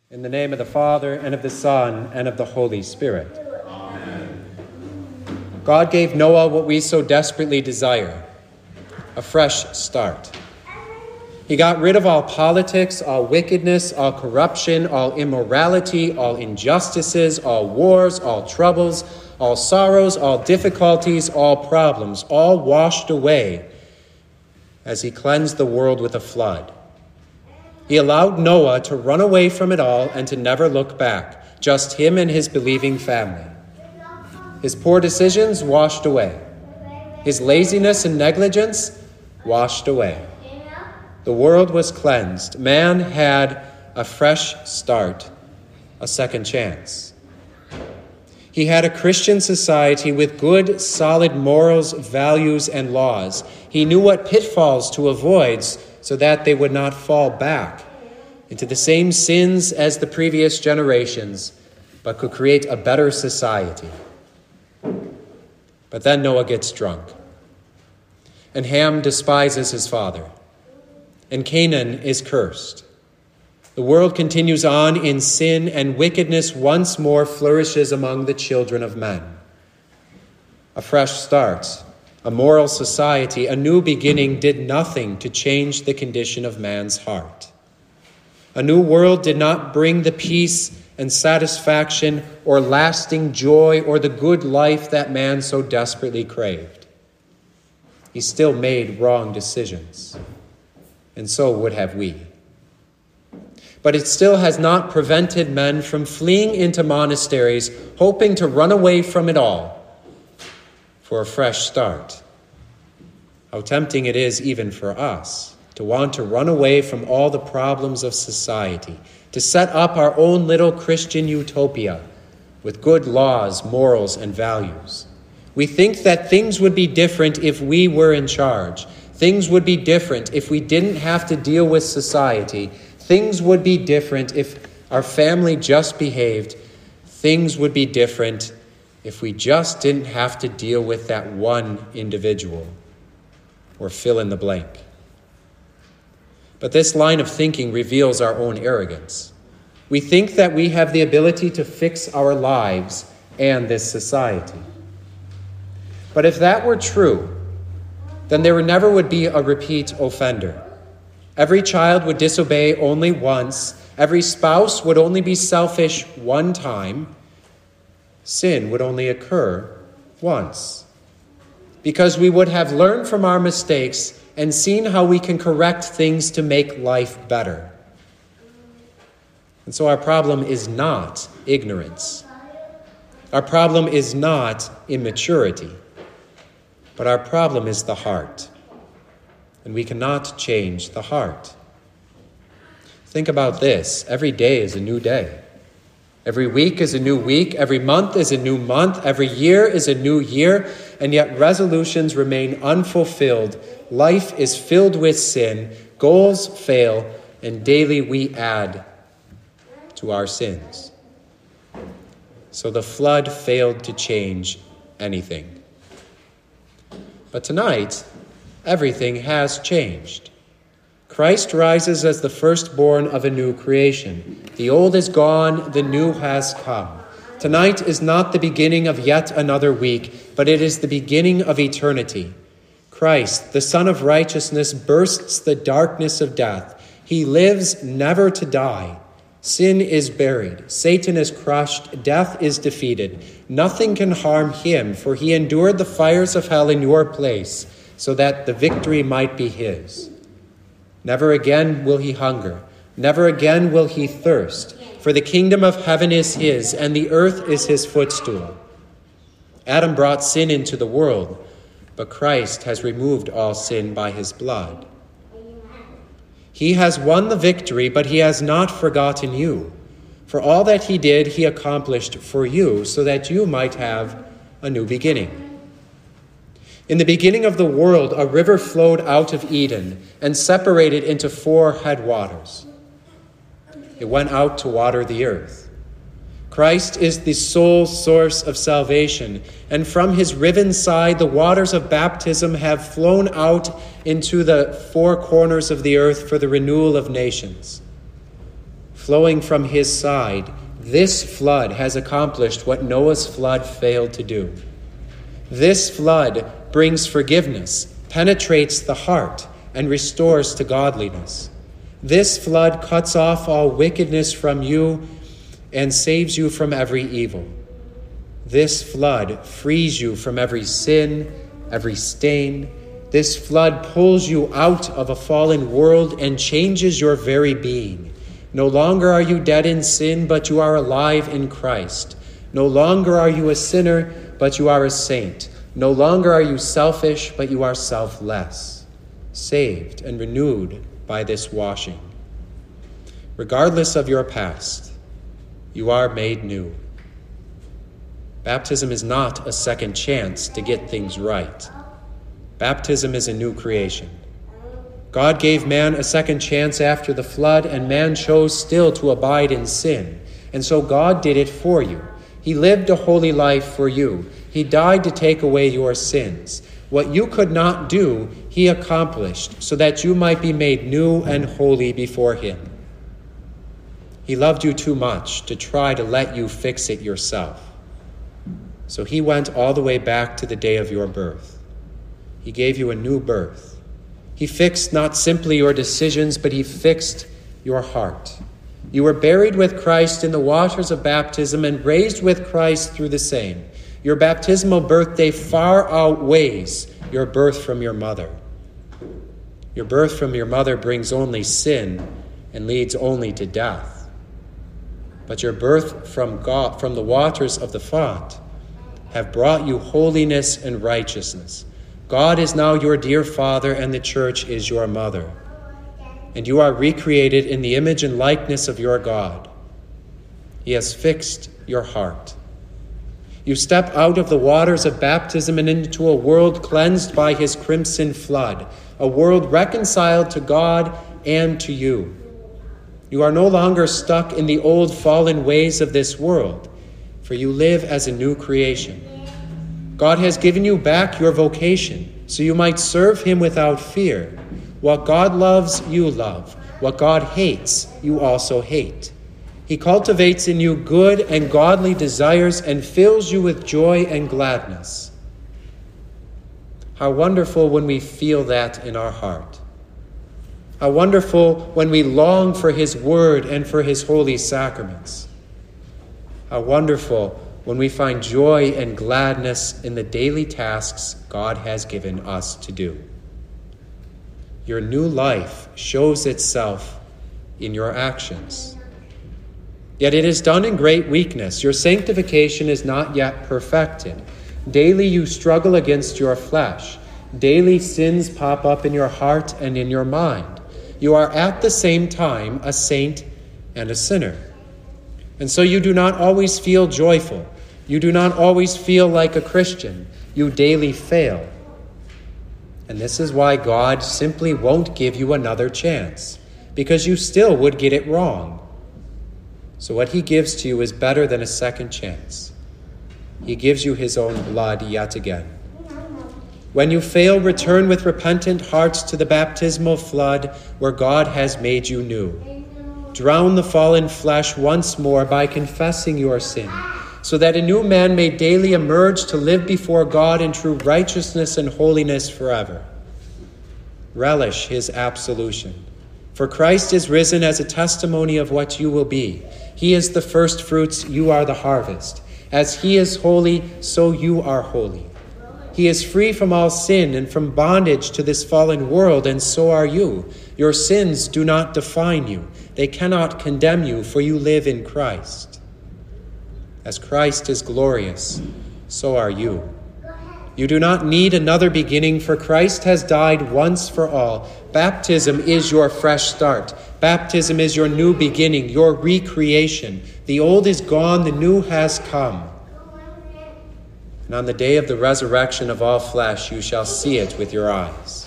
In the name of the Father, and of the Son, and of the Holy Spirit. Amen. God gave Noah what we so desperately desire, a fresh start. He got rid of all politics, all wickedness, all corruption, all immorality, all injustices, all wars, all troubles, all sorrows, all difficulties, all problems, all washed away as he cleansed the world with a flood. He allowed Noah to run away from it all and to never look back, just him and his believing family. His poor decisions washed away. His laziness and negligence washed away. The world was cleansed. Man had a fresh start, a second chance. He had a Christian society with good, solid morals, values, and laws. He knew what pitfalls to avoid so that they would not fall back into the same sins as the previous generations, but could create a better society. But then Noah gets drunk, and Ham despises his father, and Canaan is cursed. The world continues on in sin, and wickedness once more flourishes among the children of men. A fresh start, a moral society, a new beginning did nothing to change the condition of man's heart. A new world did not bring the peace and satisfaction or lasting joy or the good life that man so desperately craved. He still made wrong decisions, and so would have we. But it still has not prevented men from fleeing into monasteries, hoping to run away from it all for a fresh start. How tempting it is even for us to want to run away from all the problems of society, to set up our own little Christian utopia with good laws, morals, and values. We think that things would be different if we were in charge. Things would be different if we didn't have to deal with society. Things would be different if our family just behaved. Things would be different if we just didn't have to deal with that one individual, or fill in the blank. But this line of thinking reveals our own arrogance. We think that we have the ability to fix our lives and this society. But if that were true, then there never would be a repeat offender. Every child would disobey only once. Every spouse would only be selfish one time. Sin would only occur once. Because we would have learned from our mistakes and seen how we can correct things to make life better. And so our problem is not ignorance. Our problem is not immaturity. But our problem is the heart. And we cannot change the heart. Think about this. Every day is a new day. Every week is a new week. Every month is a new month. Every year is a new year. And yet resolutions remain unfulfilled. Life is filled with sin. Goals fail. And daily we add to our sins. So the flood failed to change anything. But tonight, everything has changed. Christ rises as the firstborn of a new creation. The old is gone, the new has come. Tonight is not the beginning of yet another week, but it is the beginning of eternity. Christ, the Son of Righteousness, bursts the darkness of death. He lives never to die. Sin is buried. Satan is crushed. Death is defeated. Nothing can harm him, for he endured the fires of hell in your place, so that the victory might be his. Never again will he hunger. Never again will he thirst. For the kingdom of heaven is his, and the earth is his footstool. Adam brought sin into the world, but Christ has removed all sin by his blood. He has won the victory, but he has not forgotten you. For all that he did, he accomplished for you, so that you might have a new beginning. In the beginning of the world, a river flowed out of Eden and separated into 4 headwaters. It went out to water the earth. Christ is the sole source of salvation, and from his riven side, the waters of baptism have flown out into the 4 corners of the earth for the renewal of nations. flowing from his side, this flood has accomplished what Noah's flood failed to do. This flood brings forgiveness, penetrates the heart, and restores to godliness. This flood cuts off all wickedness from you and saves you from every evil. This flood frees you from every sin, every stain. This flood pulls you out of a fallen world and changes your very being. No longer are you dead in sin, but you are alive in Christ. No longer are you a sinner, but you are a saint. No longer are you selfish, but you are selfless, saved and renewed by this washing. Regardless of your past, you are made new. Baptism is not a second chance to get things right. Baptism is a new creation. God gave man a second chance after the flood, and man chose still to abide in sin. And so God did it for you. He lived a holy life for you. He died to take away your sins. What you could not do, he accomplished, so that you might be made new and holy before him. He loved you too much to try to let you fix it yourself. So he went all the way back to the day of your birth. He gave you a new birth. He fixed not simply your decisions, but he fixed your heart. You were buried with Christ in the waters of baptism and raised with Christ through the same. Your baptismal birthday far outweighs your birth from your mother. Your birth from your mother brings only sin and leads only to death. But your birth from God, from the waters of the font, have brought you holiness and righteousness. God is now your dear Father, and the church is your mother. And you are recreated in the image and likeness of your God. He has fixed your heart. You step out of the waters of baptism and into a world cleansed by his crimson flood, a world reconciled to God and to you. You are no longer stuck in the old fallen ways of this world, for you live as a new creation. God has given you back your vocation, so you might serve him without fear. What God loves, you love. What God hates, you also hate. He cultivates in you good and godly desires and fills you with joy and gladness. How wonderful when we feel that in our heart. How wonderful when we long for his word and for his holy sacraments. How wonderful when we find joy and gladness in the daily tasks God has given us to do. Your new life shows itself in your actions. Yet it is done in great weakness. Your sanctification is not yet perfected. Daily you struggle against your flesh. Daily sins pop up in your heart and in your mind. You are at the same time a saint and a sinner. And so you do not always feel joyful. You do not always feel like a Christian. You daily fail. And this is why God simply won't give you another chance, because you still would get it wrong. So what he gives to you is better than a second chance. He gives you his own blood yet again. When you fail, return with repentant hearts to the baptismal flood where God has made you new. Drown the fallen flesh once more by confessing your sin, so that a new man may daily emerge to live before God in true righteousness and holiness forever. Relish his absolution, for Christ is risen as a testimony of what you will be. He is the first fruits, you are the harvest. As he is holy, so you are holy. He is free from all sin and from bondage to this fallen world, and so are you. Your sins do not define you. They cannot condemn you, for you live in Christ. As Christ is glorious, so are you. You do not need another beginning, for Christ has died once for all. Baptism is your fresh start. Baptism is your new beginning, your recreation. The old is gone, the new has come. And on the day of the resurrection of all flesh, you shall see it with your eyes.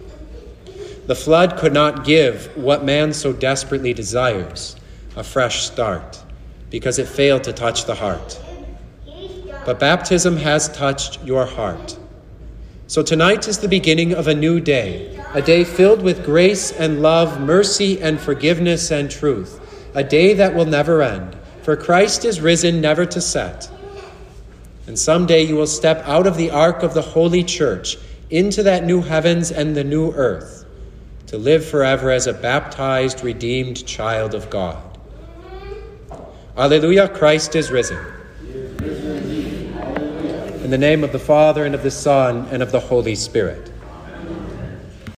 The flood could not give what man so desperately desires, a fresh start, because it failed to touch the heart. But baptism has touched your heart. So tonight is the beginning of a new day, a day filled with grace and love, mercy and forgiveness and truth. a day that will never end, for Christ is risen never to set. And someday you will step out of the ark of the Holy Church into that new heavens and the new earth, to live forever as a baptized, redeemed child of God. Alleluia, Christ is risen. In the name of the Father, and of the Son, and of the Holy Spirit.